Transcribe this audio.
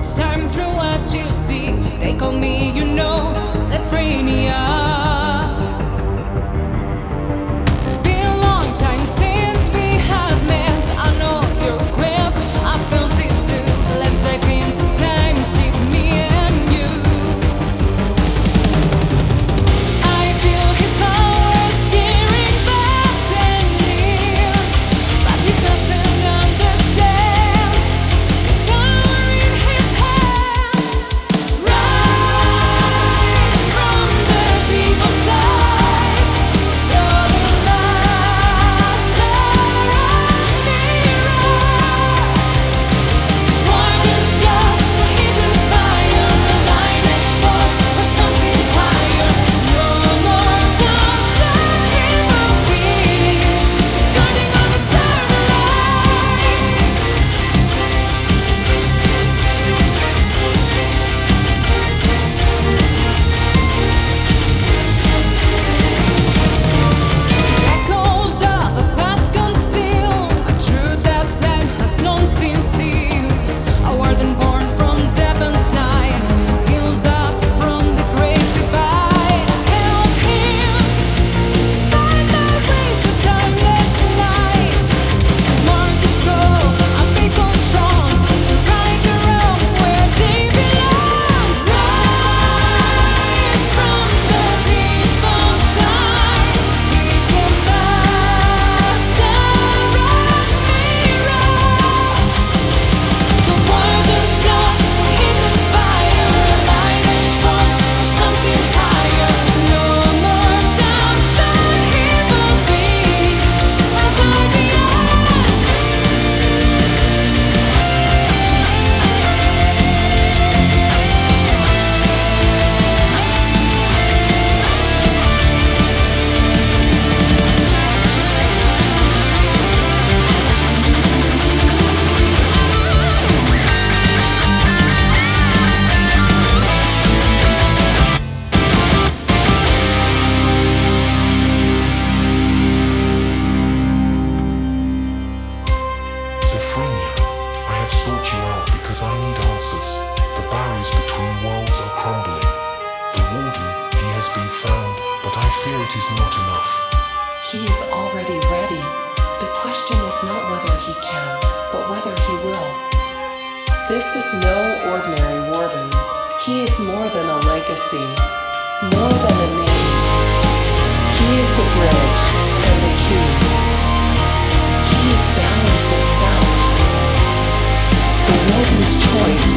Time through what you see. They call me, you know, Sephrania. It's been a long time since we have met. I know your request, I felt it too. Let's dive into time, Steve, me and you. I feel his power steering fast and near, but he doesn't understand the power in his hands. Rise from the deep of time, you're the master of mirrors. Morgan's blood, the hidden fire, the light-ish forge for something higher. No more doubts that he will be the guardian of eternal light. Echoes of the past concealed, a truth that time has long since sealed. A warden born from Devon's night heals us from the great divide. Help him find the way to timeless light. Morgan's goal, a beacon strong to right the realms where they belong. Rise from the deep of time. He's the master of mirrors. The warden's blood, the hidden fire, light-ish forge for something higher. No more doubts that he will be our guardian. Sephrania, I have sought you out because I need answers. The barriers between worlds are crumbling. The warden, he has been found, but I fear it is not enough. He is already ready. The question is not whether he can, but whether he will. This is no ordinary warden. He is more than a legacy, more than a name. He is the bridge and the key. He is balance itself. The warden's choice